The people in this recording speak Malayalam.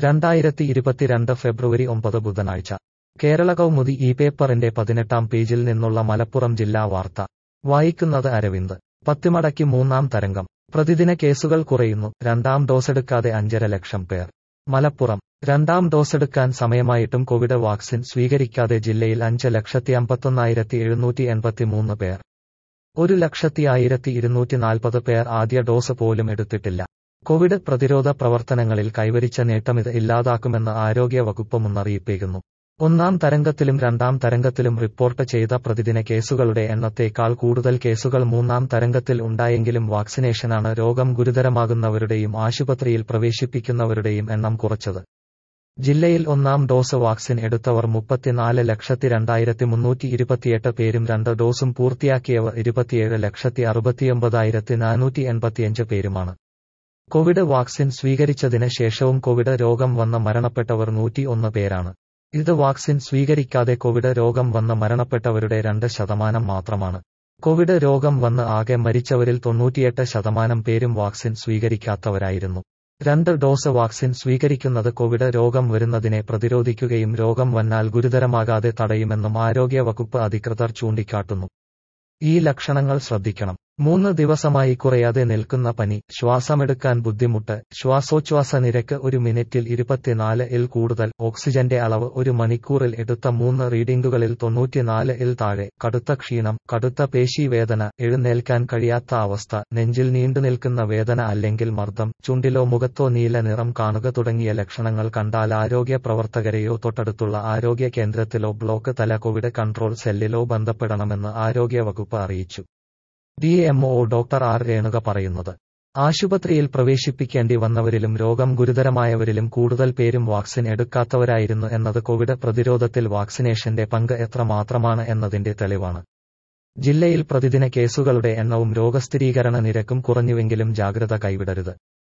2022 ഫെബ്രുവരി 9 ബുധനാഴ്ച കേരള കൗമുദി ഈ പേപ്പറിന്റെ 18-ാം പേജിൽ നിന്നുള്ള മലപ്പുറം ജില്ലാ വാർത്ത വായിക്കുന്നത് അരവിന്ദ്. പത്തിമടക്കി മൂന്നാം തരംഗം. പ്രതിദിന കേസുകൾ കുറയുന്നു, രണ്ടാം ഡോസെടുക്കാതെ 5.5 ലക്ഷം പേർ. മലപ്പുറം. രണ്ടാം ഡോസെടുക്കാൻ സമയമായിട്ടും കോവിഡ് വാക്സിൻ സ്വീകരിക്കാതെ ജില്ലയിൽ 5,51,783 പേർ. 1,01,240 പേർ ആദ്യ ഡോസ് പോലും എടുത്തിട്ടില്ല. കോവിഡ് പ്രതിരോധ പ്രവർത്തനങ്ങളിൽ കൈവരിച്ച നേട്ടമിത് ഇല്ലാതാക്കുമെന്ന് ആരോഗ്യ വകുപ്പ് മുന്നറിയിപ്പേകുന്നു. ഒന്നാം തരംഗത്തിലും രണ്ടാം തരംഗത്തിലും റിപ്പോർട്ട് ചെയ്ത പ്രതിദിന കേസുകളുടെ എണ്ണത്തേക്കാൾ കൂടുതൽ കേസുകൾ മൂന്നാം തരംഗത്തിൽ ഉണ്ടായെങ്കിലും വാക്സിനേഷനാണ് രോഗം ഗുരുതരമാകുന്നവരുടെയും ആശുപത്രിയിൽ പ്രവേശിപ്പിക്കുന്നവരുടെയും എണ്ണം കുറച്ചത്. ജില്ലയിൽ ഒന്നാം ഡോസ് വാക്സിൻ എടുത്തവർ 34,02,328 പേരും 2 ഡോസും പൂർത്തിയാക്കിയവർ 27,69,485 പേരുമാണ്. കോവിഡ് വാക്സിൻ സ്വീകരിച്ചതിന് ശേഷവും കോവിഡ് രോഗം വന്ന് മരണപ്പെട്ടവർ 101 പേരാണ്. ഇത് വാക്സിൻ സ്വീകരിക്കാതെ കോവിഡ് രോഗം വന്ന് മരണപ്പെട്ടവരുടെ 2% മാത്രമാണ്. കോവിഡ് രോഗം വന്ന് ആകെ മരിച്ചവരിൽ 98% പേരും വാക്സിൻ സ്വീകരിക്കാത്തവരായിരുന്നു. 2 ഡോസ് വാക്സിൻ സ്വീകരിക്കുന്നത് കോവിഡ് രോഗം വരുന്നതിനെ പ്രതിരോധിക്കുകയും രോഗം വന്നാൽ ഗുരുതരമാകാതെ തടയുമെന്നും ആരോഗ്യ വകുപ്പ് അധികൃതർ ചൂണ്ടിക്കാട്ടുന്നു. ഈ ലക്ഷണങ്ങൾ ശ്രദ്ധിക്കണം. 3 ദിവസമായി കുറയാതെ നിൽക്കുന്ന പനി, ശ്വാസമെടുക്കാൻ ബുദ്ധിമുട്ട്, ശ്വാസോച്ഛ്വാസ നിരക്ക് 1 മിനിറ്റിൽ 24-ൽ കൂടുതൽ, ഓക്സിജന്റെ അളവ് 1 മണിക്കൂറിൽ എടുത്ത 3 റീഡിംഗുകളിൽ 94-ൽ താഴെ, കടുത്ത ക്ഷീണം, കടുത്ത പേശീവേദന, എഴുന്നേൽക്കാൻ കഴിയാത്ത അവസ്ഥ, നെഞ്ചിൽ നീണ്ടുനിൽക്കുന്ന വേദന അല്ലെങ്കിൽ മർദ്ദം, ചുണ്ടിലോ മുഖത്തോ നീല നിറം കാണുക തുടങ്ങിയ ലക്ഷണങ്ങൾ കണ്ടാൽ ആരോഗ്യ പ്രവർത്തകരെയോ തൊട്ടടുത്തുള്ള ആരോഗ്യ കേന്ദ്രത്തിലോ ബ്ലോക്ക് തല കോവിഡ് കൺട്രോൾ സെല്ലിലോ ബന്ധപ്പെടണമെന്ന് ആരോഗ്യ വകുപ്പ് അറിയിച്ചു. DMO ഡോക്ടർ ആർ രേണുക പറയുന്നത്. ആശുപത്രിയിൽ പ്രവേശിപ്പിക്കേണ്ടി വന്നവരിലും രോഗം ഗുരുതരമായവരിലും കൂടുതൽ പേരും വാക്സിൻ എടുക്കാത്തവരായിരുന്നു എന്നത് കോവിഡ് പ്രതിരോധത്തിൽ വാക്സിനേഷന്റെ പങ്ക് എത്രമാത്രമാണ് എന്നതിന്റെ തെളിവാണ്. ജില്ലയിൽ പ്രതിദിന കേസുകളുടെ എണ്ണവും രോഗസ്ഥിരീകരണ നിരക്കും കുറഞ്ഞുവെങ്കിലും ജാഗ്രത കൈവിടരുത്.